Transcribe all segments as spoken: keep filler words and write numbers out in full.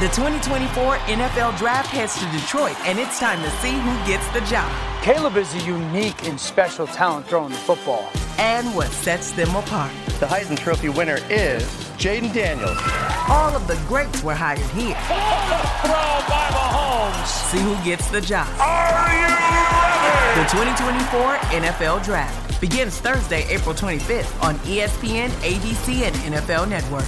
The twenty twenty-four N F L Draft heads to Detroit, and it's time to see who gets the job. Caleb is a unique and special talent throwing the football. And what sets them apart. The Heisman Trophy winner is Jaden Daniels. All of the greats were hired here. Throw by Mahomes. See who gets the job. Are you ready? The twenty twenty-four N F L Draft begins Thursday, April twenty-fifth on E S P N, A B C, and N F L Network.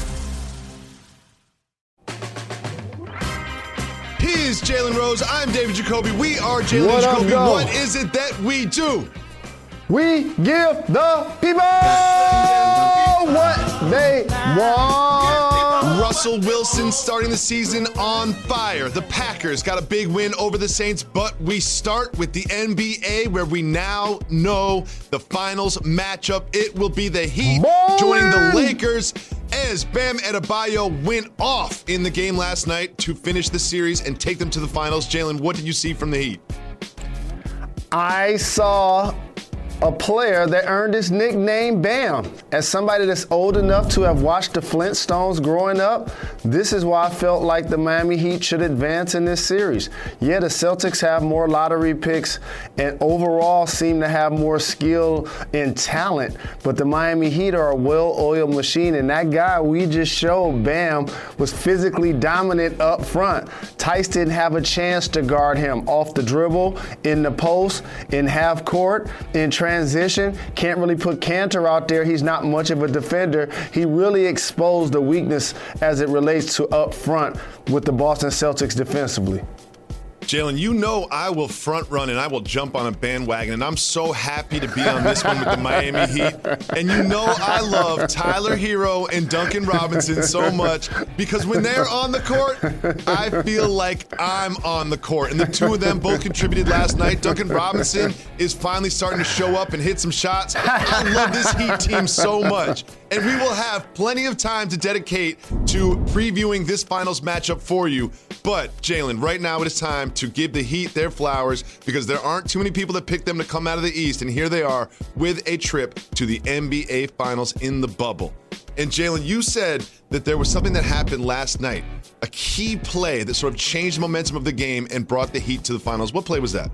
He's Jalen Rose. I'm David Jacoby. We are Jalen Jacoby. What is it that we do? We give the people what they want. Russell Wilson starting the season on fire. The Packers got a big win over the Saints, but we start with the N B A where we now know the finals matchup. It will be the Heat Boy. joining the Lakers as Bam Adebayo went off in the game last night to finish the series and take them to the finals. Jalen, what did you see from the Heat? I saw a player that earned his nickname Bam. As somebody that's old enough to have watched the Flintstones growing up, this is why I felt like the Miami Heat should advance in this series. Yeah, the Celtics have more lottery picks and overall seem to have more skill and talent, but the Miami Heat are a well-oiled machine, and that guy we just showed, Bam, was physically dominant up front. Tice didn't have a chance to guard him off the dribble, in the post, in half court, in transition. Can't really put Cantor out there. He's not much of a defender. He really exposed the weakness as it relates to up front with the Boston Celtics defensively. Jalen, you know I will front run and I will jump on a bandwagon, and I'm so happy to be on this one with the Miami Heat. And you know I love Tyler Hero and Duncan Robinson so much because when they're on the court, I feel like I'm on the court. And the two of them both contributed last night. Duncan Robinson is finally starting to show up and hit some shots. I love this Heat team so much. And we will have plenty of time to dedicate to previewing this finals matchup for you. But, Jalen, right now it is time to give the Heat their flowers because there aren't too many people that pick them to come out of the East. And here they are with a trip to the N B A Finals in the bubble. And, Jalen, you said that there was something that happened last night, a key play that sort of changed the momentum of the game and brought the Heat to the finals. What play was that?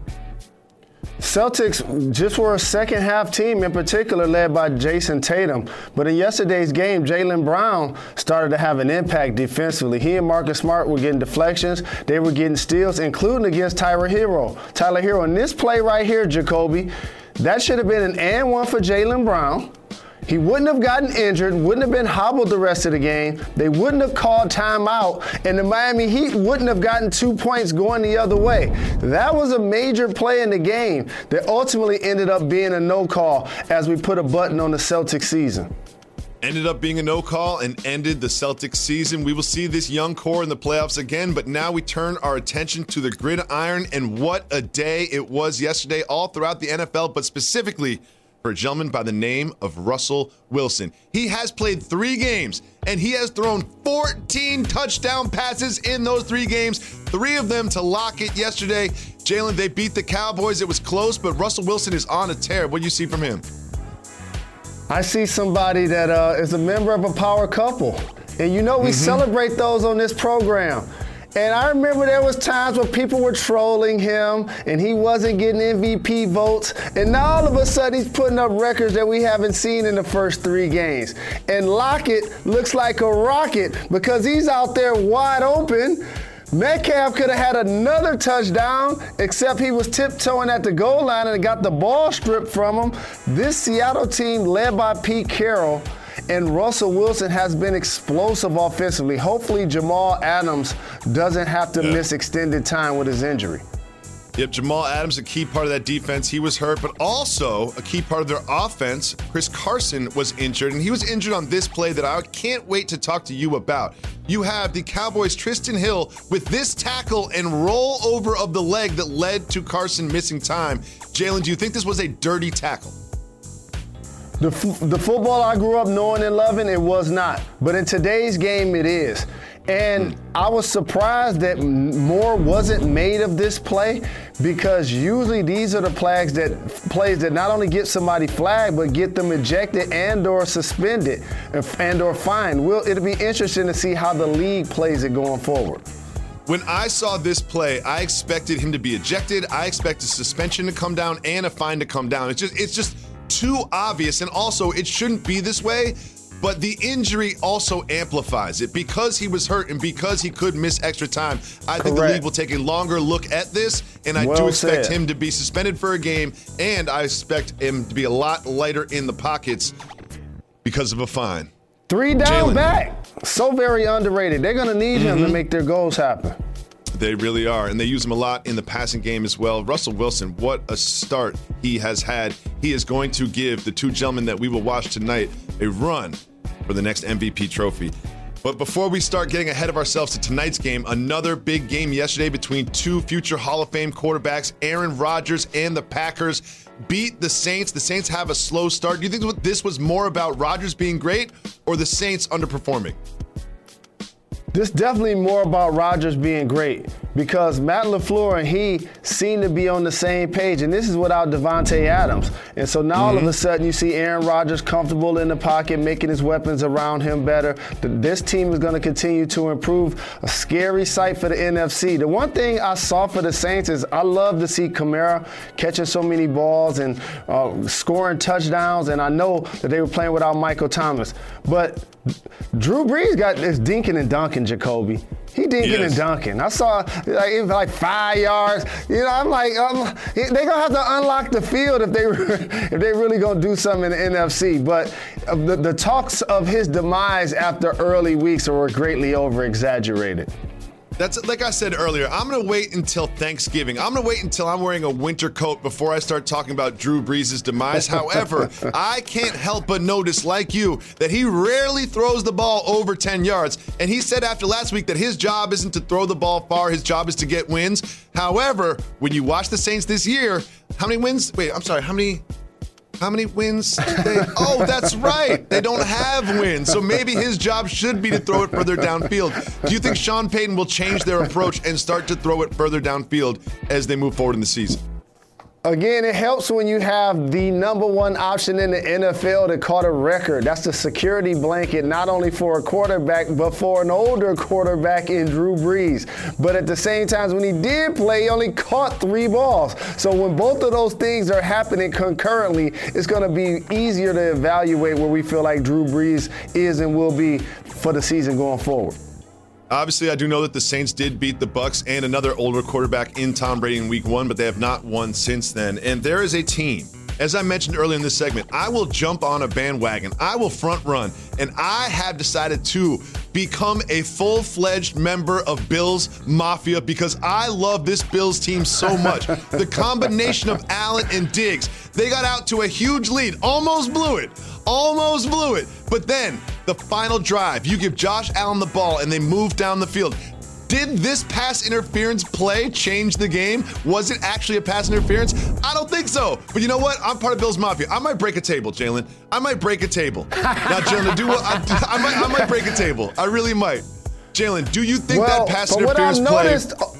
Celtics just were a second-half team, in particular led by Jason Tatum. But in yesterday's game, Jaylen Brown started to have an impact defensively. He and Marcus Smart were getting deflections. They were getting steals, including against Tyler Hero. Tyler Hero, in this play right here, Jacoby, that should have been an and one for Jaylen Brown. He wouldn't have gotten injured, wouldn't have been hobbled the rest of the game. They wouldn't have called timeout, and the Miami Heat wouldn't have gotten two points going the other way. That was a major play in the game that ultimately ended up being a no call as we put a button on the Celtics season. Ended up being a no call and ended the Celtics season. We will see this young core in the playoffs again, but now we turn our attention to the gridiron, and what a day it was yesterday all throughout the N F L, but specifically for a gentleman by the name of Russell Wilson. He has played three games, and he has thrown fourteen touchdown passes in those three games, three of them to lock it yesterday. Jalen, they beat the Cowboys. It was close, but Russell Wilson is on a tear. What do you see from him? I see somebody that uh, is a member of a power couple, and you know we mm-hmm. celebrate those on this program. And I remember there was times where people were trolling him and he wasn't getting M V P votes. And now all of a sudden he's putting up records that we haven't seen in the first three games. And Lockett looks like a rocket because he's out there wide open. Metcalf could have had another touchdown, except he was tiptoeing at the goal line and got the ball stripped from him. This Seattle team led by Pete Carroll and Russell Wilson has been explosive offensively. Hopefully Jamal Adams doesn't have to yeah. miss extended time with his injury. Yep, Jamal Adams, a key part of that defense. He was hurt, but also a key part of their offense. Chris Carson was injured, and he was injured on this play that I can't wait to talk to you about. You have the Cowboys' Tristan Hill with this tackle and roll over of the leg that led to Carson missing time. Jalen, do you think this was a dirty tackle? The, f- the football I grew up knowing and loving, it was not. But in today's game, it is. And I was surprised that more wasn't made of this play, because usually these are the plays that plays that not only get somebody flagged, but get them ejected and or suspended and or fined. Well, it'll be interesting to see how the league plays it going forward. When I saw this play, I expected him to be ejected. I expected suspension to come down and a fine to come down. It's just, it's just too obvious. And also, it shouldn't be this way. But the injury also amplifies it because he was hurt and because he could miss extra time. I think Correct. the league will take a longer look at this, and I well do expect said. him to be suspended for a game, and I expect him to be a lot lighter in the pockets because of a fine. Three down Jalen. back. So very underrated. They're going to need mm-hmm. him to make their goals happen. They really are, and they use him a lot in the passing game as well. Russell Wilson, what a start he has had. He is going to give the two gentlemen that we will watch tonight a run for the next M V P trophy. But before we start getting ahead of ourselves to tonight's game, another big game yesterday between two future Hall of Fame quarterbacks, Aaron Rodgers and the Packers beat the Saints. The Saints have a slow start. Do you think this was more about Rodgers being great or the Saints underperforming? This definitely more about Rodgers being great because Matt LaFleur and he seem to be on the same page, and this is without Devontae Adams. And so now mm-hmm. all of a sudden you see Aaron Rodgers comfortable in the pocket, making his weapons around him better. This team is going to continue to improve. A scary sight for the N F C. The one thing I saw for the Saints is I love to see Kamara catching so many balls and uh, scoring touchdowns, and I know that they were playing without Michael Thomas. But Drew Brees got this dinking and dunking, Jacoby. He dinking yes. and dunking. I saw like it was like five yards. You know, I'm like, um, they're gonna have to unlock the field if they if they really gonna do something in the N F C. But uh, the, the talks of his demise after early weeks were greatly over exaggerated. That's like I said earlier, I'm going to wait until Thanksgiving. I'm going to wait until I'm wearing a winter coat before I start talking about Drew Brees' demise. However, I can't help but notice, like you, that he rarely throws the ball over ten yards. And he said after last week that his job isn't to throw the ball far, his job is to get wins. However, when you watch the Saints this year, how many wins? Wait, I'm sorry, how many... How many wins did they? Oh, that's right. They don't have wins. So maybe his job should be to throw it further downfield. Do you think Sean Payton will change their approach and start to throw it further downfield as they move forward in the season? Again, it helps when you have the number one option in the N F L to caught a record. That's the security blanket, not only for a quarterback, but for an older quarterback in Drew Brees. But at the same time, when he did play, he only caught three balls. So when both of those things are happening concurrently, it's going to be easier to evaluate where we feel like Drew Brees is and will be for the season going forward. Obviously, I do know that the Saints did beat the Bucs and another older quarterback in Tom Brady in week one, but they have not won since then. And there is a team, as I mentioned earlier in this segment, I will jump on a bandwagon. I will front run, and I have decided to become a full-fledged member of Bills Mafia because I love this Bills team so much. The combination of Allen and Diggs, they got out to a huge lead, almost blew it. Almost blew it. But then the final drive, you give Josh Allen the ball and they move down the field. Did this pass interference play change the game? Was it actually a pass interference? I don't think so. But you know what? I'm part of Bills Mafia. I might break a table, Jalen. I might break a table. Now, Jalen, do what? I, I, might, I might break a table. I really might. Jalen, do you think well, that pass interference play?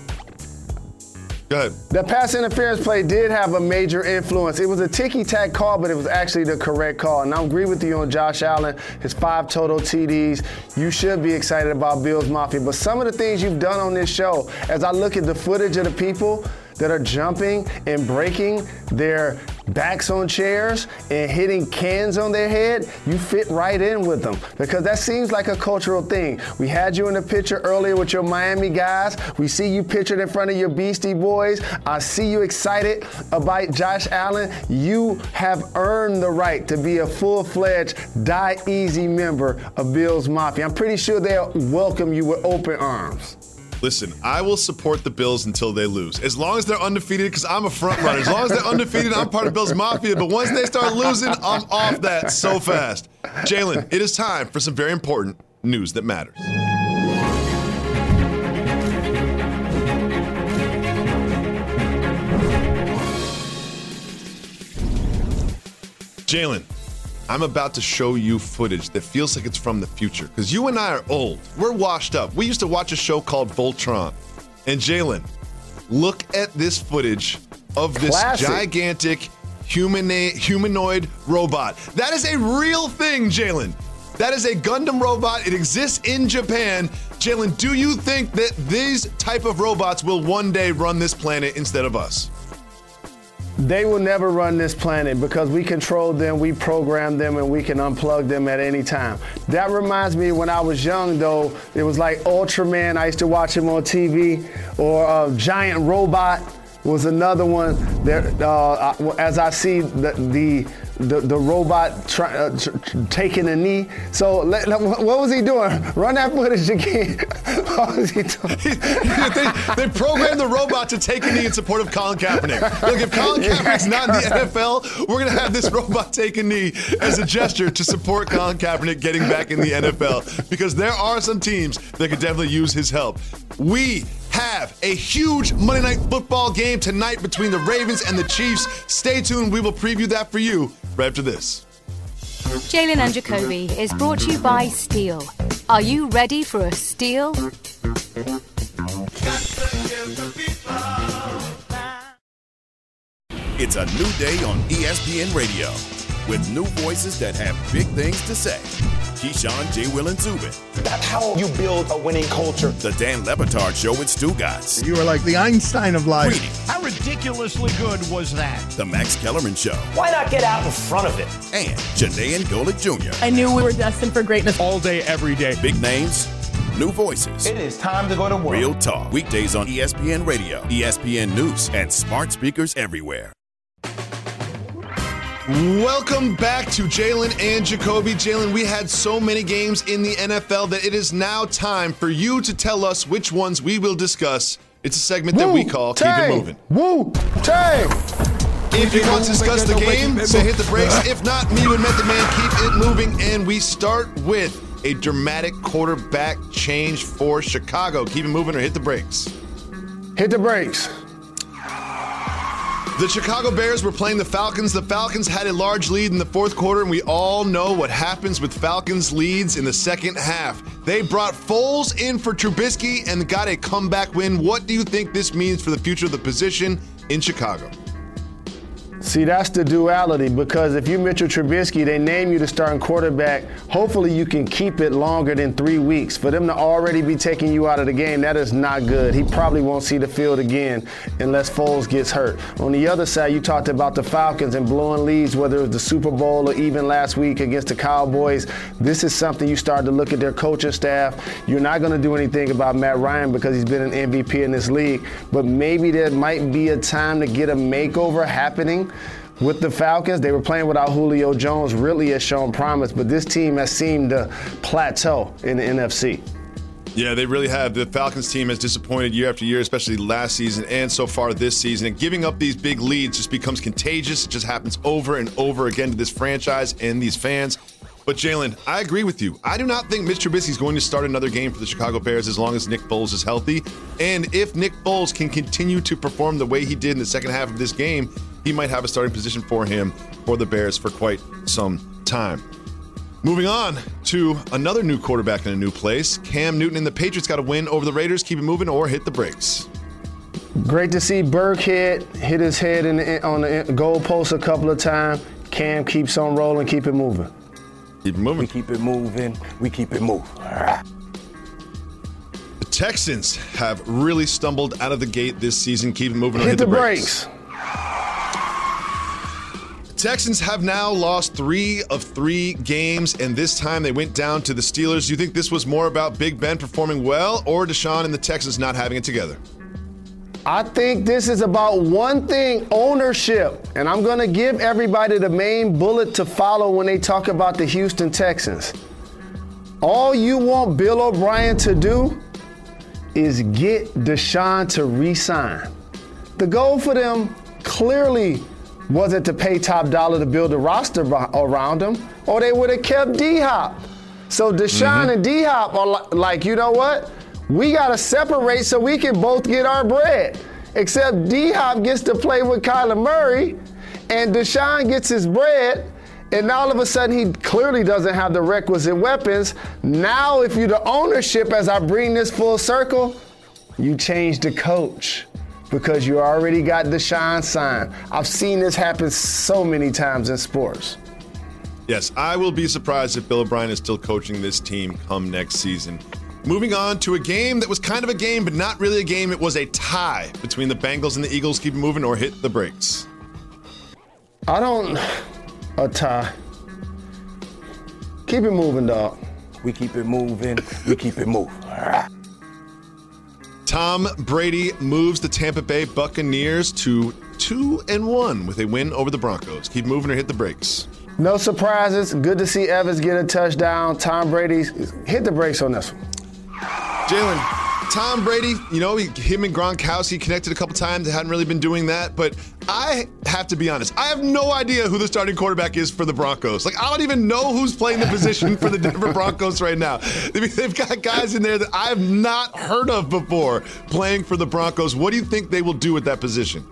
Go ahead. The pass interference play did have a major influence. It was a ticky-tack call, but it was actually the correct call. And I agree with you on Josh Allen, his five total T Ds. You should be excited about Bills Mafia. But some of the things you've done on this show, as I look at the footage of the people that are jumping and breaking their backs on chairs and hitting cans on their head, you fit right in with them because that seems like a cultural thing. We had you in the picture earlier with your Miami guys. We see you pictured in front of your Beastie Boys. I see you excited about Josh Allen. You have earned the right to be a full-fledged Die Easy member of Bills Mafia. I'm pretty sure they'll welcome you with open arms. Listen, I will support the Bills until they lose. As long as they're undefeated, because I'm a front runner. As long as they're undefeated, I'm part of Bills Mafia. But once they start losing, I'm off that so fast. Jalen, it is time for some very important news that matters. Jalen, I'm about to show you footage that feels like it's from the future because you and I are old. We're washed up. We used to watch a show called Voltron. And Jalen, look at this footage of this Classic. gigantic humana- humanoid robot. That is a real thing, Jalen. That is a Gundam robot. It exists in Japan. Jalen, do you think that these type of robots will one day run this planet instead of us? They will never run this planet because we control them, we program them, and we can unplug them at any time. That reminds me when I was young, though, it was like Ultraman. I used to watch him on T V, or uh, Giant Robot was another one. There, uh, as I see the the the, the robot try, uh, tr- tr- taking a knee. So let, let, what was he doing? Run that footage again. What was he doing? they, they programmed the robot to take a knee in support of Colin Kaepernick. Look, if Colin Kaepernick's not in the N F L, we're going to have this robot take a knee as a gesture to support Colin Kaepernick getting back in the N F L, because there are some teams that could definitely use his help. We have a huge Monday Night Football game tonight between the Ravens and the Chiefs. Stay tuned. We will preview that for you right after this. Jalen and Jacoby is brought to you by Steel. Are you ready for a steal? It's a new day on E S P N Radio with new voices that have big things to say. Keyshawn, J. Will, and Zubin. That's how you build a winning culture. The Dan Le Batard Show with Stugotz. You are like the Einstein of life. Greeny. How ridiculously good was that? The Max Kellerman Show. Why not get out in front of it? And Janae and Golick Junior I knew we were destined for greatness. All day, every day. Big names, new voices. It is time to go to work. Real talk. Weekdays on E S P N Radio, E S P N News, and smart speakers everywhere. Welcome back to Jalen and Jacoby. Jalen, we had so many games in the N F L that it is now time for you to tell us which ones we will discuss. It's a segment that we call Keep It Moving. Woo! Tay! If you want to discuss the game, say hit the brakes. If not, me and Method Man, keep it moving. And we start with a dramatic quarterback change for Chicago. Keep it moving or hit the brakes. Hit the brakes. The Chicago Bears were playing the Falcons. The Falcons had a large lead in the fourth quarter, and we all know what happens with Falcons leads in the second half. They brought Foles in for Trubisky and got a comeback win. What do you think this means for the future of the position in Chicago? See, that's the duality, because if you Mitchell Trubisky, they name you the starting quarterback. Hopefully you can keep it longer than three weeks. For them to already be taking you out of the game, that is not good. He probably won't see the field again unless Foles gets hurt. On the other side, you talked about the Falcons and blowing leads, whether it was the Super Bowl or even last week against the Cowboys. This is something you start to look at their coaching staff. You're not going to do anything about Matt Ryan because he's been an M V P in this league, but maybe there might be a time to get a makeover happening with the Falcons. They were playing without Julio Jones, really has shown promise, but this team has seemed to plateau in the N F C. Yeah, they really have. The Falcons team has disappointed year after year, especially last season and so far this season. And giving up these big leads just becomes contagious. It just happens over and over again to this franchise and these fans. But Jalen, I agree with you. I do not think Mitch Trubisky is going to start another game for the Chicago Bears as long as Nick Foles is healthy. And if Nick Foles can continue to perform the way he did in the second half of this game, he might have a starting position for him for the Bears for quite some time. Moving on to another new quarterback in a new place. Cam Newton and the Patriots got a win over the Raiders. Keep it moving or hit the brakes. Great to see Burkhead hit his head in the, on the goal post a couple of times. Cam keeps on rolling, keep it moving. Keep it moving. We keep it moving. We keep it moving. The Texans have really stumbled out of the gate this season. Keep it moving or hit, hit the, the brakes. brakes. Texans have now lost three of three games, and this time they went down to the Steelers. Do you think this was more about Big Ben performing well or Deshaun and the Texans not having it together? I think this is about one thing, ownership. And I'm going to give everybody the main bullet to follow when they talk about the Houston Texans. All you want Bill O'Brien to do is get Deshaun to re-sign. The goal for them clearly wasn't to pay top dollar to build a roster around him, or they would have kept D-Hop. So Deshaun mm-hmm. and D-Hop are like, you know what? We got to separate so we can both get our bread. Except D-Hop gets to play with Kyler Murray, and Deshaun gets his bread, and all of a sudden he clearly doesn't have the requisite weapons. Now if you're the ownership, as I bring this full circle, you change the coach because you already got Deshaun signed. I've seen this happen so many times in sports. Yes, I will be surprised if Bill O'Brien is still coaching this team come next season. Moving on to a game that was kind of a game, but not really a game. It was a tie between the Bengals and the Eagles. Keep it moving or hit the brakes. I don't. A tie. Keep it moving, dog. We keep it moving. We keep it moving. Tom Brady moves the Tampa Bay Buccaneers to two and one with a win over the Broncos. Keep moving or hit the brakes. No surprises. Good to see Evans get a touchdown. Tom Brady hit the brakes on this one. Jalen, Tom Brady, you know, he, him and Gronkowski connected a couple times. They hadn't really been doing that. But I have to be honest. I have no idea who the starting quarterback is for the Broncos. Like, I don't even know who's playing the position for the Denver Broncos right now. I mean, they've got guys in there that I have not heard of before playing for the Broncos. What do you think they will do at that position?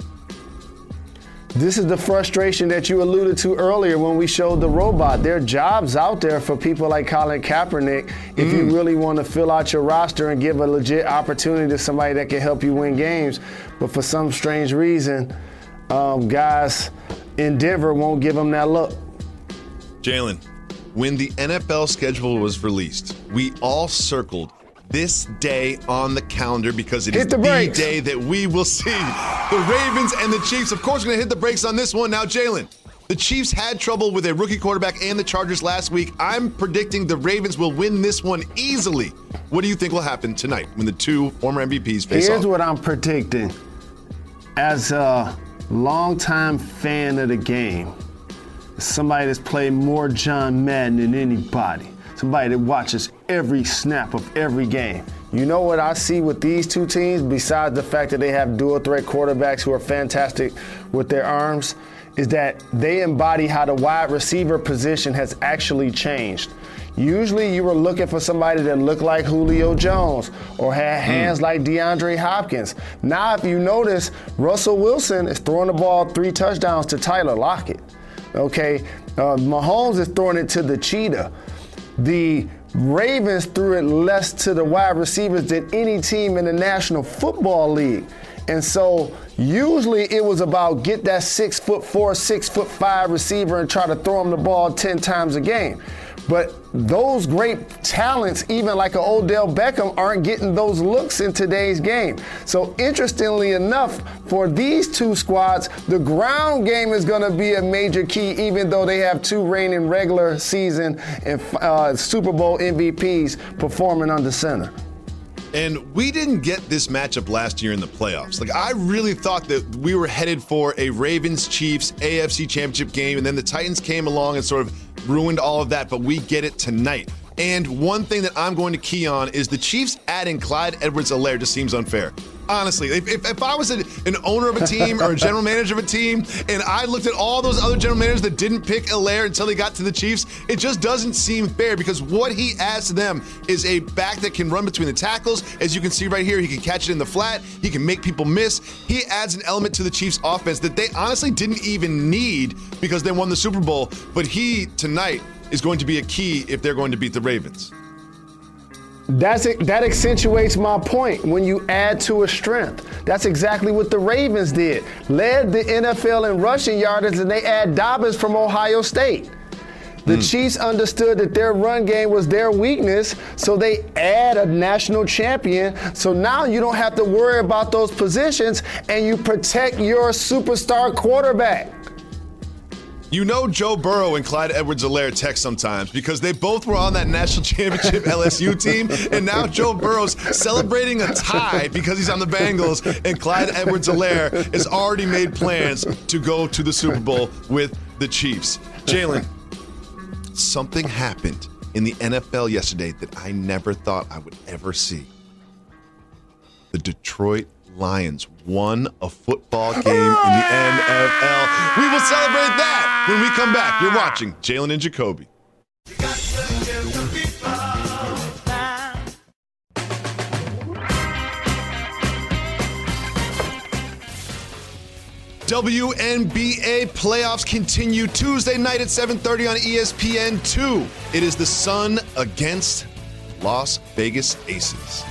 This is the frustration that you alluded to earlier when we showed the robot. There are jobs out there for people like Colin Kaepernick if mm. you really want to fill out your roster and give a legit opportunity to somebody that can help you win games. But for some strange reason, um, guys in Denver won't give them that look. Jalen, when the N F L schedule was released, we all circled this day on the calendar because it hit is the, the day that we will see the Ravens and the Chiefs. Of course, we're going to hit the brakes on this one. Now, Jalen, the Chiefs had trouble with a rookie quarterback and the Chargers last week. I'm predicting the Ravens will win this one easily. What do you think will happen tonight when the two former M V Ps face Here's off? what I'm predicting. As a longtime fan of the game, somebody that's played more John Madden than anybody, somebody that watches every snap of every game. You know what I see with these two teams, besides the fact that they have dual threat quarterbacks who are fantastic with their arms, is that they embody how the wide receiver position has actually changed. Usually you were looking for somebody that looked like Julio Jones or had hands mm. like DeAndre Hopkins. Now, if you notice, Russell Wilson is throwing the ball three touchdowns to Tyler Lockett. Okay, uh, Mahomes is throwing it to the cheetah. The Ravens threw it less to the wide receivers than any team in the National Football League. And so usually it was about get that six foot four, six foot five receiver and try to throw him the ball ten times a game. But those great talents, even like an Odell Beckham, aren't getting those looks in today's game. So interestingly enough, for these two squads, the ground game is going to be a major key, even though they have two reigning regular season and uh, Super Bowl M V Ps performing under center. And we didn't get this matchup last year in the playoffs. Like, I really thought that we were headed for a Ravens-Chiefs A F C Championship game, and then the Titans came along and sort of ruined all of that, but we get it tonight. And one thing that I'm going to key on is the Chiefs adding Clyde Edwards-Helaire just seems unfair. Honestly, if, if, if I was a, an owner of a team or a general manager of a team and I looked at all those other general managers that didn't pick Helaire until he got to the Chiefs, it just doesn't seem fair because what he adds to them is a back that can run between the tackles. As you can see right here, he can catch it in the flat. He can make people miss. He adds an element to the Chiefs offense that they honestly didn't even need because they won the Super Bowl. But he, tonight, is going to be a key if they're going to beat the Ravens. That's it, that accentuates my point when you add to a strength. That's exactly what the Ravens did. Led the N F L in rushing yardage, and they add Dobbins from Ohio State. The mm. Chiefs understood that their run game was their weakness, so they add a national champion. So now you don't have to worry about those positions, and you protect your superstar quarterback. You know Joe Burrow and Clyde Edwards-Helaire text sometimes because they both were on that national championship L S U team, and now Joe Burrow's celebrating a tie because he's on the Bengals, and Clyde Edwards-Helaire has already made plans to go to the Super Bowl with the Chiefs. Jalen, something happened in the N F L yesterday that I never thought I would ever see. The Detroit Lions won a football game in the N F L. We will celebrate that when we come back. You're watching Jalen and Jacoby. W N B A playoffs continue Tuesday night at seven thirty on E S P N two. It is the Sun against Las Vegas Aces.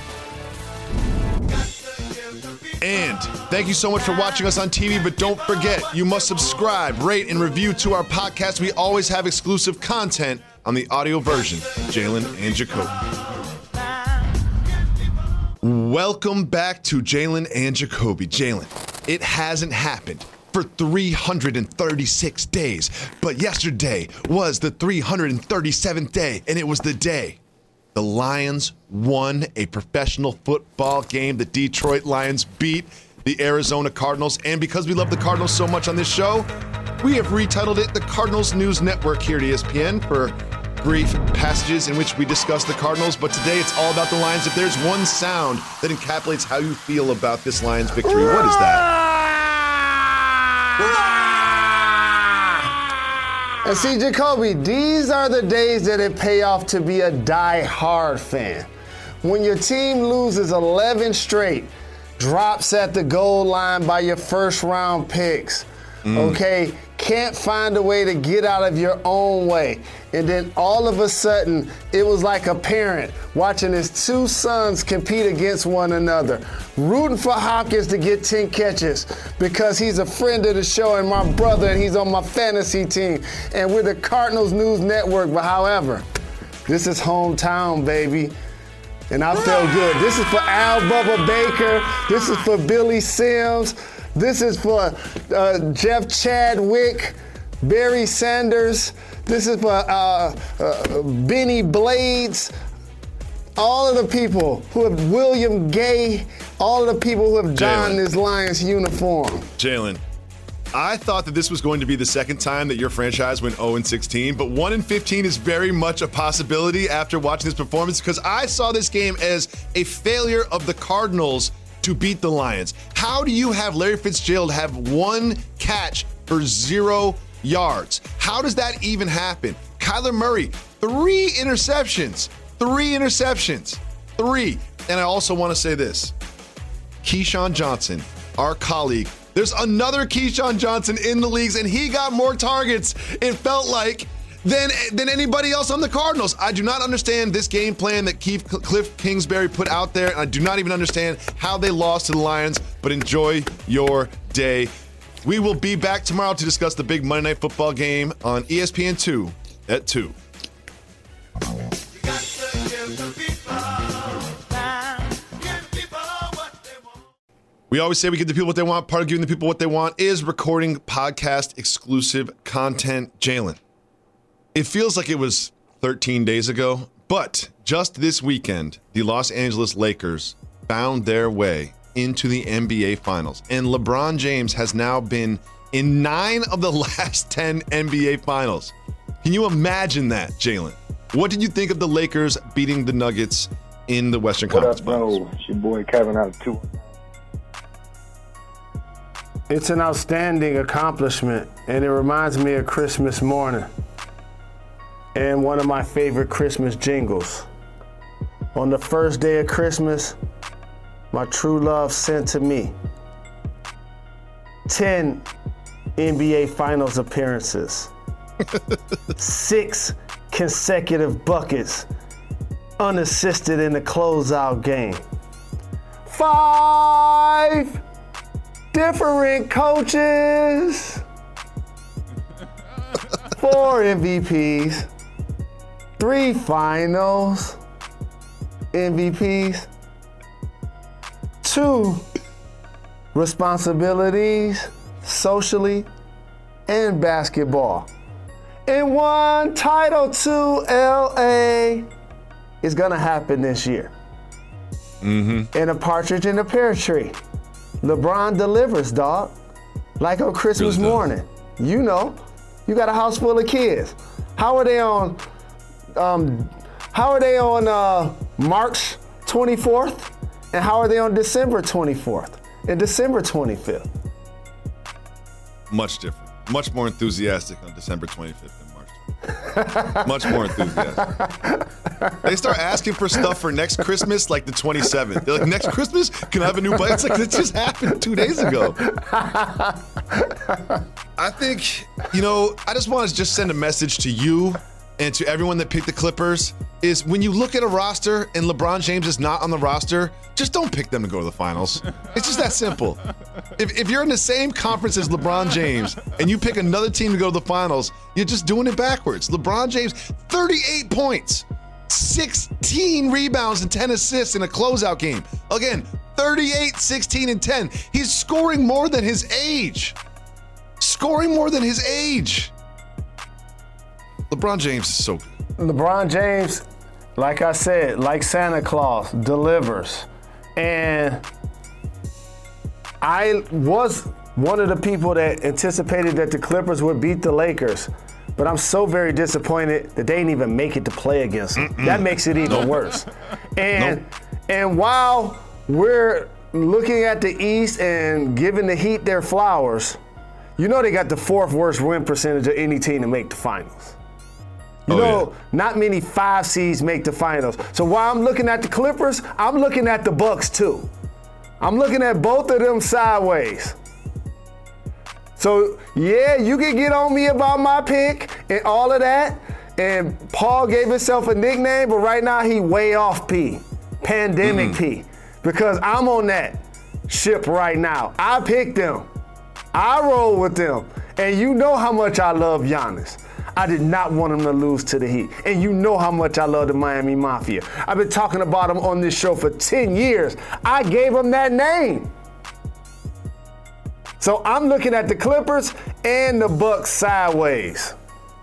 And thank you so much for watching us on T V, but don't forget, you must subscribe, rate, and review to our podcast. We always have exclusive content on the audio version, Jalen and Jacoby. Welcome back to Jalen and Jacoby. Jalen, it hasn't happened for three hundred thirty-six days, but yesterday was the three hundred thirty-seventh day, and it was the day the Lions won a professional football game. The Detroit Lions beat the Arizona Cardinals, and because we love the Cardinals so much on this show, we have retitled it the Cardinals News Network here at E S P N for brief passages in which we discuss the Cardinals, but today it's all about the Lions. If there's one sound that encapsulates how you feel about this Lions victory, what is that? And see, Jacoby, these are the days that it pay off to be a die-hard fan. When your team loses eleven straight, drops at the goal line by your first-round picks, mm. okay, can't find a way to get out of your own way. And then all of a sudden, it was like a parent watching his two sons compete against one another, rooting for Hopkins to get ten catches because he's a friend of the show and my brother and he's on my fantasy team. And we're the Cardinals News Network, but however, this is hometown, baby. And I feel good. This is for Al Bubba Baker. This is for Billy Sims. This is for uh, Jeff Chadwick, Barry Sanders. This is for uh, uh, Benny Blades. All of the people who have William Gay. All of the people who have donned this Lions uniform. Jalen, I thought that this was going to be the second time that your franchise went oh and sixteen, but one and fifteen is very much a possibility after watching this performance because I saw this game as a failure of the Cardinals to beat the Lions. How do you have Larry Fitzgerald have one catch for zero yards? How does that even happen? Kyler Murray, three interceptions, three interceptions, three. And I also want to say this. Keyshawn Johnson, our colleague, there's another Keyshawn Johnson in the leagues, and he got more targets, it felt like, than, than anybody else on the Cardinals. I do not understand this game plan that Keith, Cliff Kingsbury put out there, and I do not even understand how they lost to the Lions, but enjoy your day. We will be back tomorrow to discuss the big Monday Night Football game on E S P N two at two. We always say we give the people what they want. Part of giving the people what they want is recording podcast exclusive content. Jalen, it feels like it was thirteen days ago, but just this weekend, the Los Angeles Lakers found their way into the N B A Finals. And LeBron James has now been in nine of the last ten N B A Finals. Can you imagine that, Jalen? What did you think of the Lakers beating the Nuggets in the Western what Conference up, Finals? bro? It's your boy Kevin out of two. It's an outstanding accomplishment, and it reminds me of Christmas morning and one of my favorite Christmas jingles. On the first day of Christmas, my true love sent to me ten N B A Finals appearances, six consecutive buckets, unassisted in the closeout game, five different coaches, four M V Ps, three finals M V Ps, two responsibilities socially and basketball, and one title to L A is gonna happen this year. Mm-hmm. And a partridge in a pear tree. LeBron delivers, dog. Like on Christmas really morning. You know, you got a house full of kids. How are they on? Um, how are they on uh, March twenty-fourth? And how are they on December twenty-fourth and December twenty-fifth? Much different. Much more enthusiastic on December twenty-fifth than March twenty-fifth. Much more enthusiastic. They start asking for stuff for next Christmas, like the twenty-seventh. They're like, next Christmas, can I have a new bike? It's like, it just happened two days ago. I think, you know, I just want to just send a message to you and to everyone that picked the Clippers is when you look at a roster and LeBron James is not on the roster, just don't pick them to go to the finals. It's just that simple. If, if you're in the same conference as LeBron James and you pick another team to go to the finals, you're just doing it backwards. LeBron James, thirty-eight points. sixteen rebounds and ten assists in a closeout game. Again, thirty-eight, sixteen, and ten. He's scoring more than his age. Scoring more than his age. LeBron James is so good. LeBron James, like I said, like Santa Claus, delivers. And I was one of the people that anticipated that the Clippers would beat the Lakers. But I'm so very disappointed that they didn't even make it to play against them. Mm-mm. That makes it even nope. worse. And nope. and while we're looking at the East and giving the Heat their flowers, you know they got the fourth worst win percentage of any team to make the finals. You oh, know, yeah. not many five seeds make the finals. So while I'm looking at the Clippers, I'm looking at the Bucks too. I'm looking at both of them sideways. So, yeah, you can get on me about my pick and all of that. And Paul gave himself a nickname, but right now he way off P. Pandemic mm-hmm. P. Because I'm on that ship right now. I picked them. I roll with them. And you know how much I love Giannis. I did not want him to lose to the Heat. And you know how much I love the Miami Mafia. I've been talking about him on this show for ten years. I gave him that name. So I'm looking at the Clippers and the Bucks sideways.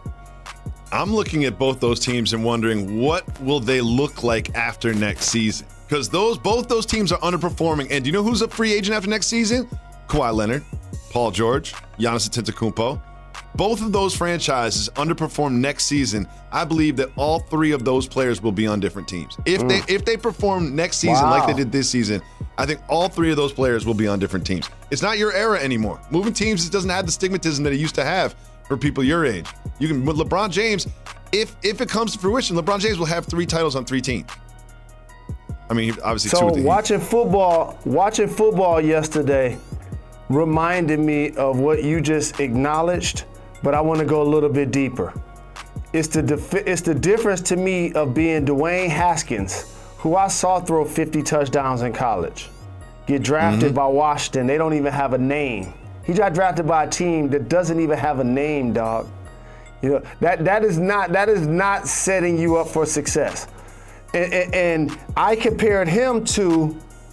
I'm looking at both those teams and wondering what will they look like after next season? Because those both those teams are underperforming. And do you know who's a free agent after next season? Kawhi Leonard, Paul George, Giannis Antetokounmpo. Both of those franchises underperform next season. I believe that all three of those players will be on different teams. If mm. they if they perform next season wow. like they did this season, I think all three of those players will be on different teams. It's not your era anymore. Moving teams it doesn't have the stigmatism that it used to have for people your age. You can with LeBron James, if if it comes to fruition, LeBron James will have three titles on three teams. I mean, obviously so two with the watching Heat. football, watching football yesterday reminded me of what you just acknowledged, but I want to go a little bit deeper. It's the def- it's the difference to me of being Dwayne Haskins, who I saw throw fifty touchdowns in college, get drafted mm-hmm. by Washington. They don't even have a name. He got drafted by a team that doesn't even have a name, dog. You know that that is not that is not setting you up for success. And, and, and I compared him to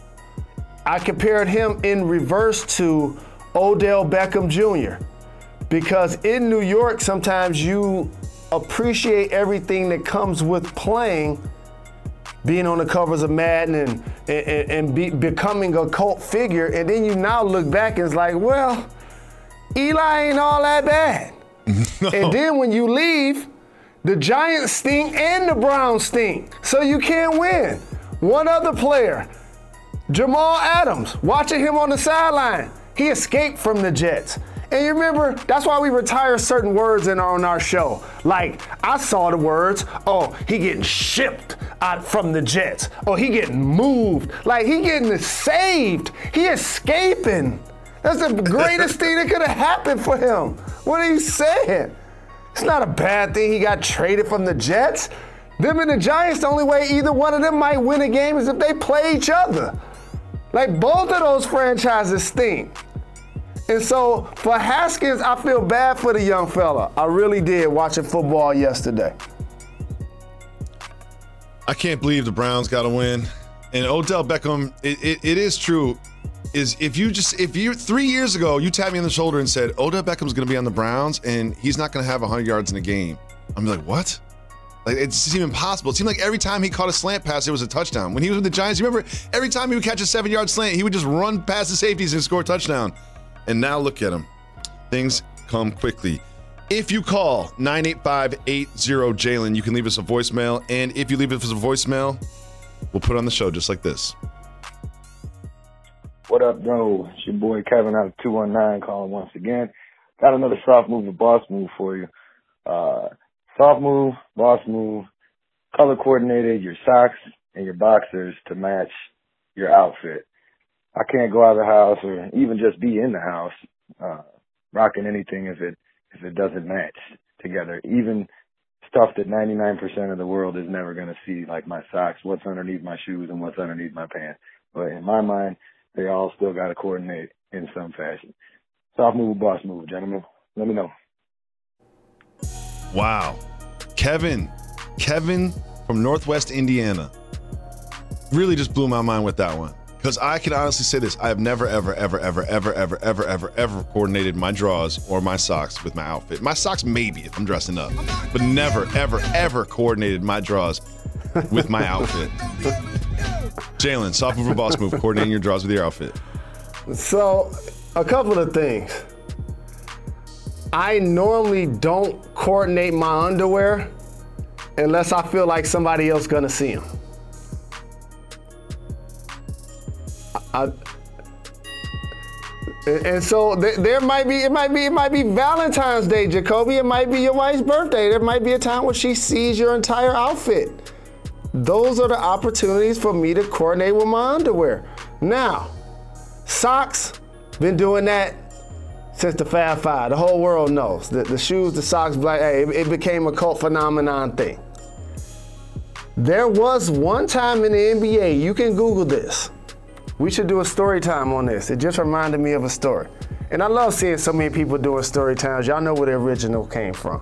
I compared him in reverse to Odell Beckham Junior Because in New York, sometimes you appreciate everything that comes with playing, being on the covers of Madden and, and, and be, becoming a cult figure. And then you now look back and it's like, well, Eli ain't all that bad. No. And then when you leave, the Giants stink and the Browns stink. So you can't win. One other player, Jamal Adams, watching him on the sideline, he escaped from the Jets. And you remember, that's why we retire certain words in our, on our show. Like, I saw the words, oh, he getting shipped out from the Jets. Oh, he getting moved. Like, he getting saved. He escaping. That's the greatest thing that could have happened for him. What are you saying? It's not a bad thing he got traded from the Jets. Them and the Giants, the only way either one of them might win a game is if they play each other. Like, both of those franchises stink. And so for Haskins, I feel bad for the young fella. I really did watching football yesterday. I can't believe the Browns got to win. And Odell Beckham, it, it, it is true, is if you just, if you, three years ago, you tapped me on the shoulder and said, Odell Beckham's going to be on the Browns and he's not going to have one hundred yards in a game. I'm like, what? Like, it seemed impossible. It seemed like every time he caught a slant pass, it was a touchdown. When he was with the Giants, you remember, every time he would catch a seven-yard slant, he would just run past the safeties and score a touchdown. And now look at him. Things come quickly. If you call nine eight five eight zero Jalen, you can leave us a voicemail. And if you leave us a voicemail, we'll put it on the show just like this. What up, bro? It's your boy Kevin out of two one nine calling once again. Got another soft move and boss move for you. Uh, soft move, boss move, color coordinated your socks and your boxers to match your outfit. I can't go out of the house or even just be in the house uh, rocking anything if it if it doesn't match together. Even stuff that ninety-nine percent of the world is never going to see, like my socks, what's underneath my shoes and what's underneath my pants. But in my mind, they all still got to coordinate in some fashion. Soft move, boss move, gentlemen. Let me know. Wow. Kevin. Kevin from Northwest Indiana. Really just blew my mind with that one. Because I can honestly say this. I have never, ever, ever, ever, ever, ever, ever, ever, ever coordinated my draws or my socks with my outfit. My socks maybe if I'm dressing up. But never, ever, ever coordinated my draws with my outfit. Jalen, soft move or boss move, coordinating your draws with your outfit. So, a couple of things. I normally don't coordinate my underwear unless I feel like somebody else gonna see them. I, and so th- there might be, it might be, it might be Valentine's Day, Jacoby. It might be your wife's birthday. There might be a time when she sees your entire outfit. Those are the opportunities for me to coordinate with my underwear. Now, socks, been doing that since the Fab Five. The whole world knows. The, the shoes, the socks, black, hey, it, it became a cult phenomenon thing. There was one time in the N B A, you can Google this. We should do a story time on this. It just reminded me of a story. And I love seeing so many people doing story times. Y'all know where the original came from.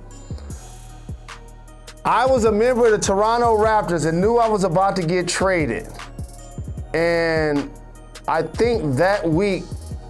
I was a member of the Toronto Raptors and knew I was about to get traded. And I think that week,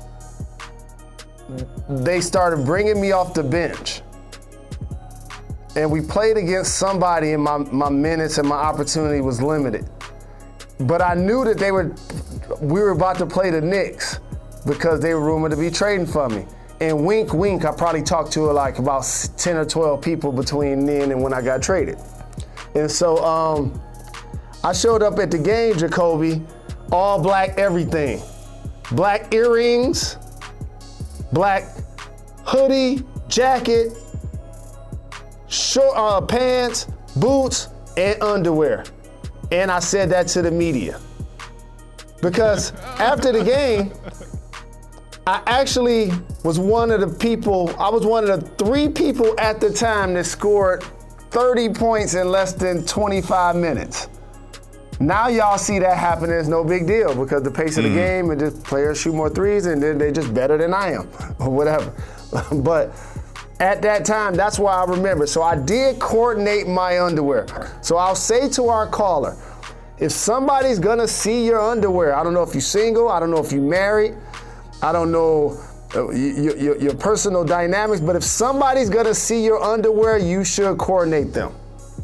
they started bringing me off the bench. And we played against somebody and my, my minutes and my opportunity was limited. But I knew that they were, we were about to play the Knicks because they were rumored to be trading for me. And wink, wink, I probably talked to like about ten or twelve people between then and when I got traded. And so um, I showed up at the game, Jacoby, all black everything. Black earrings, black hoodie, jacket, short uh, pants, boots, and underwear. And I said that to the media. Because after the game, I actually was one of the people, I was one of the three people at the time that scored thirty points in less than twenty-five minutes. Now y'all see that happen, it's no big deal because the pace of the mm. game and just players shoot more threes and they're, they're just better than I am or whatever. But at that time, that's why I remember. So I did coordinate my underwear. So I'll say to our caller, if somebody's gonna see your underwear, I don't know if you're single, I don't know if you're married, I don't know uh, your, your, your personal dynamics, but if somebody's gonna see your underwear, you should coordinate them.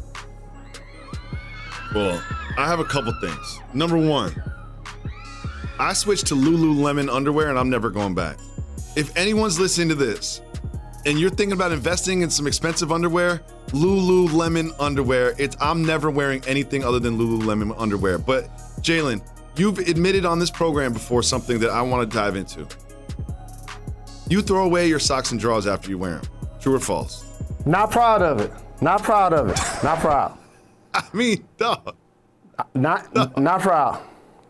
Well, I have a couple things. Number one, I switched to Lululemon underwear and I'm never going back. If anyone's listening to this and you're thinking about investing in some expensive underwear, Lululemon underwear, it's I'm never wearing anything other than Lululemon underwear. But Jalen, you've admitted on this program before something that I want to dive into. You throw away your socks and drawers after you wear them. True or false? Not proud of it. Not proud of it. Not proud. I mean, dog. Not, no. not proud.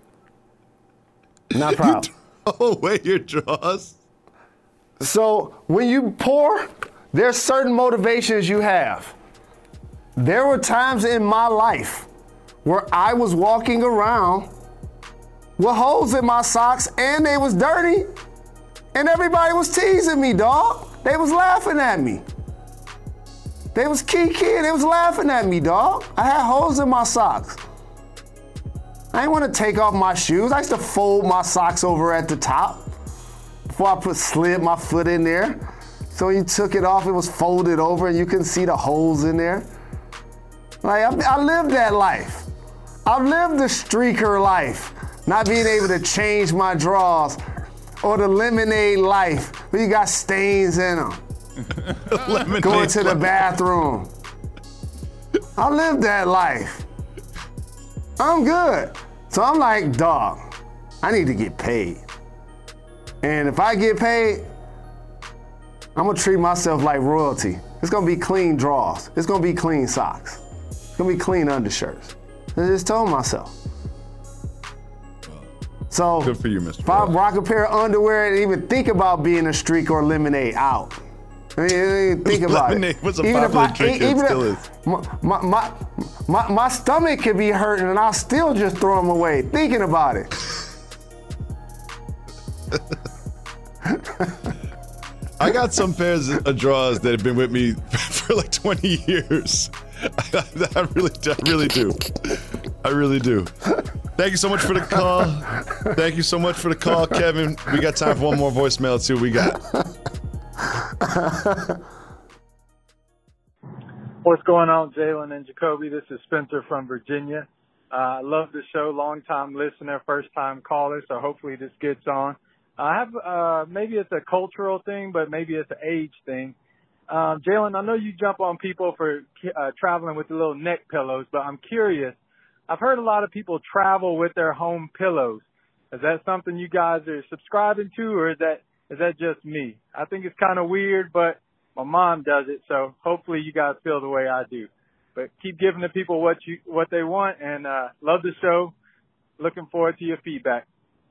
Not proud. You throw away your drawers? So when you pour, there's certain motivations you have. There were times in my life where I was walking around with holes in my socks and they was dirty and everybody was teasing me, dog. They was laughing at me. They was kikiing, they was laughing at me, dog. I had holes in my socks. I didn't want to take off my shoes. I used to fold my socks over at the top before I put slid my foot in there. So when you took it off, it was folded over and you can see the holes in there. Like, I, I lived that life. I've lived the streaker life, not being able to change my drawers, or the lemonade life, where you got stains in them. Going to the bathroom. I lived that life. I'm good. So I'm like, dog, I need to get paid. And if I get paid, I'm gonna treat myself like royalty. It's gonna be clean drawers. It's gonna be clean socks. It's gonna be clean undershirts. I just told myself. So good for you, Mister If I rock a pair of underwear and even think about being a streak or lemonade, out. I mean, think about lemonade it. was a even popular if I, drink, even it still if, is. My, my, my, my stomach could be hurting and I'll still just throw them away, thinking about it. I got some pairs of drawers that have been with me for like twenty years. I I really, I really do. I really do. Thank you so much for the call. Thank you so much for the call, Kevin. We got time for one more voicemail. Let's see what we got. What's going on, Jalen and Jacoby? This is Spencer from Virginia. Uh, I love the show, long-time listener, first-time caller, so hopefully this gets on. I have uh, maybe it's a cultural thing, but maybe it's an age thing. Um, Jalen, I know you jump on people for uh, traveling with the little neck pillows, but I'm curious. I've heard a lot of people travel with their home pillows. Is that something you guys are subscribing to, or is that is that just me? I think it's kind of weird, but my mom does it, so hopefully you guys feel the way I do. But keep giving the people what you what they want, and uh, love the show. Looking forward to your feedback.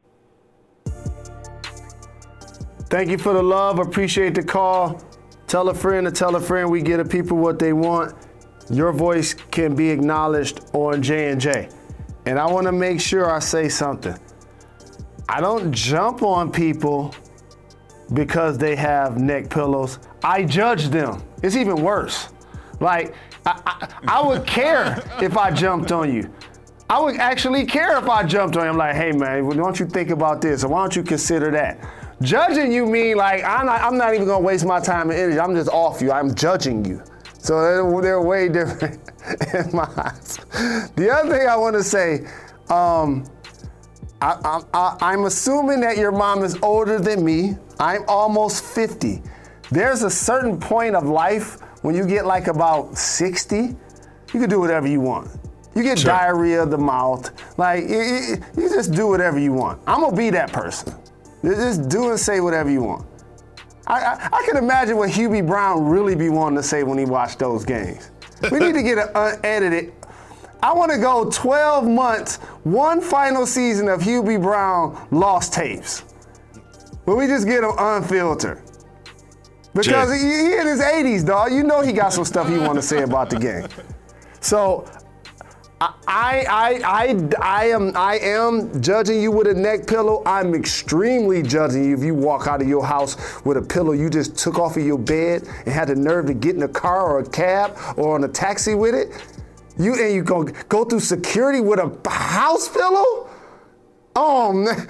Thank you for the love. Appreciate the call. Tell a friend to tell a friend. We get the people what they want. Your voice can be acknowledged on J and J. And I want to make sure I say something. I don't jump on people because they have neck pillows. I judge them. It's even worse. Like, I, I, I would care if I jumped on you. I would actually care if I jumped on you. I'm like, hey, man, why don't you think about this? Or why don't you consider that? Judging you mean like, I'm not, I'm not even going to waste my time and energy. I'm just off you. I'm judging you. So they're, they're way different in my eyes. The other thing I want to say, um, I, I, I, I'm assuming that your mom is older than me. I'm almost fifty. There's a certain point of life when you get like about sixty, you can do whatever you want. You get sure. diarrhea of the mouth. Like, you, you, you just do whatever you want. I'm going to be that person. Just do and say whatever you want. I, I, I can imagine what Hubie Brown really be wanting to say when he watched those games. We need to get it unedited. I want to go twelve months, one final season of Hubie Brown lost tapes. But we just get them unfiltered. Because he, he in his eighties, dog. You know he got some stuff he want to say about the game. So I, I, I, I am, I am judging you with a neck pillow. I'm extremely judging you if you walk out of your house with a pillow you just took off of your bed and had the nerve to get in a car or a cab or on a taxi with it. You and you go go through security with a house pillow? Oh man.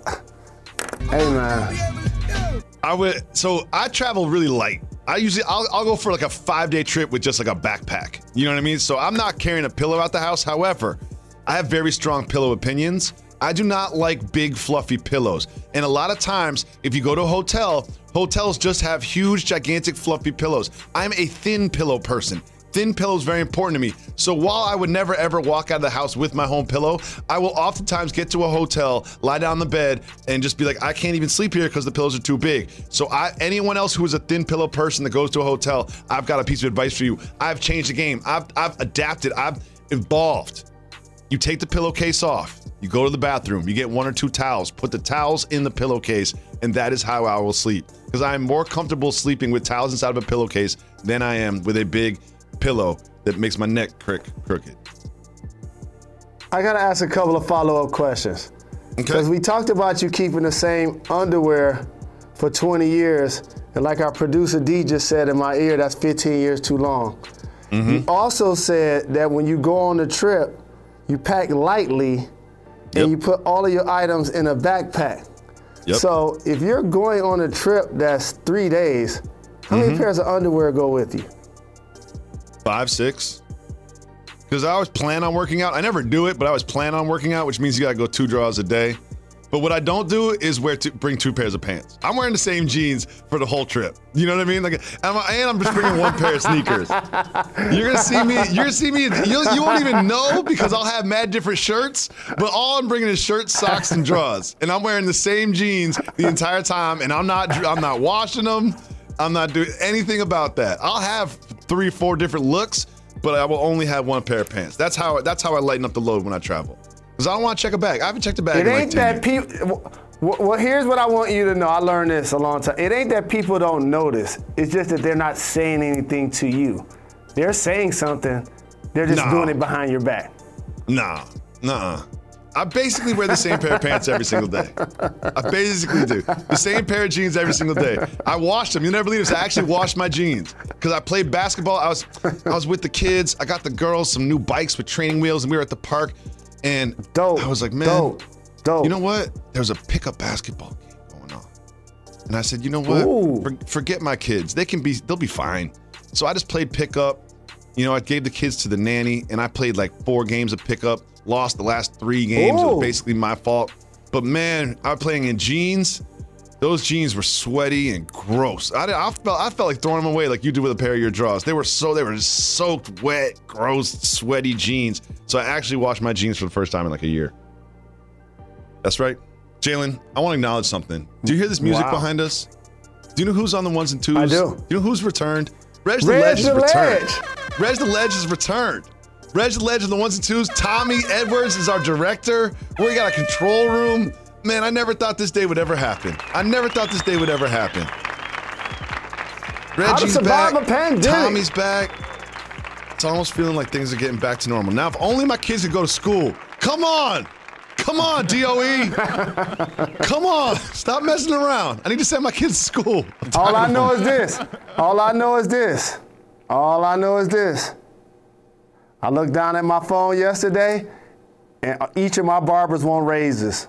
Hey man. I would. So I travel really light. I usually I'll, I'll go for like a five day trip with just like a backpack. You know what I mean? So I'm not carrying a pillow out the house. However, I have very strong pillow opinions. I do not like big fluffy pillows. And a lot of times, if you go to a hotel, hotels just have huge, gigantic, fluffy pillows. I'm a thin pillow person. Thin pillow is very important to me. So while I would never ever walk out of the house with my home pillow, I will oftentimes get to a hotel, lie down in the bed, and just be like, I can't even sleep here because the pillows are too big. So I, anyone else who is a thin pillow person that goes to a hotel, I've got a piece of advice for you. I've changed the game. I've, I've adapted. I've evolved. You take the pillowcase off. You go to the bathroom. You get one or two towels. Put the towels in the pillowcase, and that is how I will sleep. Because I am more comfortable sleeping with towels inside of a pillowcase than I am with a big pillow that makes my neck crick crooked. I gotta ask a couple of follow-up questions. Because okay. we talked about you keeping the same underwear for twenty years, and like our producer D just said in my ear, that's fifteen years too long. Mm-hmm. You also said that when you go on the trip, you pack lightly and yep. you put all of your items in a backpack. Yep. So if you're going on a trip that's three days, how mm-hmm. many pairs of underwear go with you? Five, six. Because I always plan on working out. I never do it, but I always plan on working out, which means you gotta go two draws a day. But what I don't do is wear two, bring two pairs of pants. I'm wearing the same jeans for the whole trip. You know what I mean? Like, I'm, and I'm just bringing one pair of sneakers. You're gonna see me. You're gonna see me. You, you won't even know because I'll have mad different shirts. But all I'm bringing is shirts, socks, and drawers. And I'm wearing the same jeans the entire time. And I'm not. I'm not washing them. I'm not doing anything about that. I'll have three, four different looks, but I will only have one pair of pants. That's how. That's how I lighten up the load when I travel. Because I don't want to check a bag. I haven't checked a bag it in like ain't that people. Well, here's what I want you to know. I learned this a long time. It ain't that people don't notice. It's just that they're not saying anything to you. They're saying something. They're just nah. doing it behind your back. Nah, nah. I basically wear the same pair of pants every single day. I basically do. The same pair of jeans every single day. I washed them. You'll never believe this. I actually washed my jeans because I played basketball. I was I was with the kids. I got the girls some new bikes with training wheels, and we were at the park. And dope, I was like, man, dope, dope. You know what? There was a pickup basketball game going on. And I said, you know what? For, forget my kids. They can be, they'll be fine. So I just played pickup. You know, I gave the kids to the nanny, and I played like four games of pickup. Lost the last three games. Ooh. It was basically my fault. But man, I was playing in jeans. Those jeans were sweaty and gross. I, I felt I felt like throwing them away like you do with a pair of your drawers. They were so they were just soaked, wet, gross, sweaty jeans. So I actually washed my jeans for the first time in like a year. That's right. Jalen, I want to acknowledge something. Do you hear this music wow. behind us? Do you know who's on the ones and twos? I do. Do you know who's returned? Reg the Reg Ledge is the returned. Ledge. Reg the Ledge is returned. Reg the Ledge on the ones and twos. Tommy Edwards is our director. We got a control room. Man, I never thought this day would ever happen. I never thought this day would ever happen. Reggie's back. A pandemic. Tommy's back. It's almost feeling like things are getting back to normal. Now, if only my kids could go to school. Come on. Come on, D O E. Come on. Stop messing around. I need to send my kids to school. All I know is this. All I know is this. All I know is this. I looked down at my phone yesterday, and each of my barbers want raises.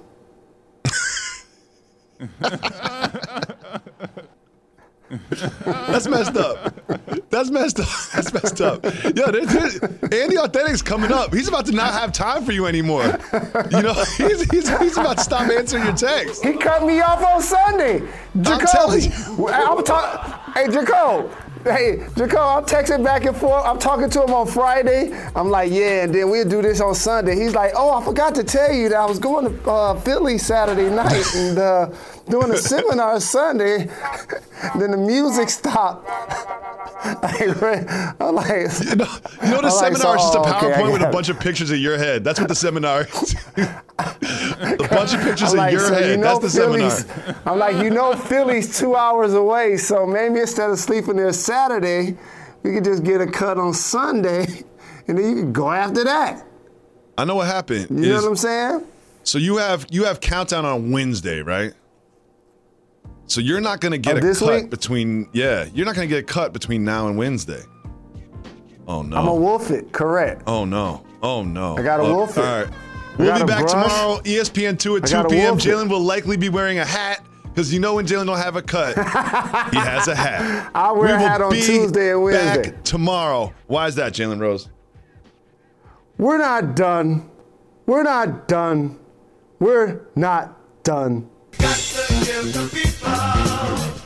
That's messed up. That's messed up. That's messed up. Yo, there, there, Andy Authentic's coming up. He's about to not have time for you anymore. You know, he's, he's, he's about to stop answering your texts. He cut me off on Sunday. Jacoby, I'm telling you. I'm talking. Hey, Jacob. Hey, Jacob, I'm texting back and forth. I'm talking to him on Friday. I'm like, yeah, and then we'll do this on Sunday. He's like, oh, I forgot to tell you that I was going to uh, Philly Saturday night and uh, doing a seminar Sunday. Then the music stopped. I'm like, you know, you know the I'm seminar like, is just a oh, PowerPoint okay, with a bunch of pictures of your head. That's what the seminar is. A bunch of pictures I'm of like, your so head. You know That's the Philly's, seminar. I'm like, you know, Philly's two hours away, so maybe instead of sleeping there Saturday, we could just get a cut on Sunday, and then you can go after that. I know what happened. You is, know what I'm saying? So you have you have countdown on Wednesday, right? So you're not going to get oh, a this cut week? between yeah, you're not going to get a cut between now and Wednesday. Oh no. I'm a wolf it, correct. Oh no. Oh no. I got a Look, wolf it. All right. We'll be back brush. tomorrow, E S P N two at two p.m. Jalen will likely be wearing a hat because you know when Jalen don't have a cut, he has a hat. I wear we a hat on Tuesday and Wednesday. Back tomorrow. Why is that, Jalen Rose? We're not done. We're not done. We're not done. Got to give the people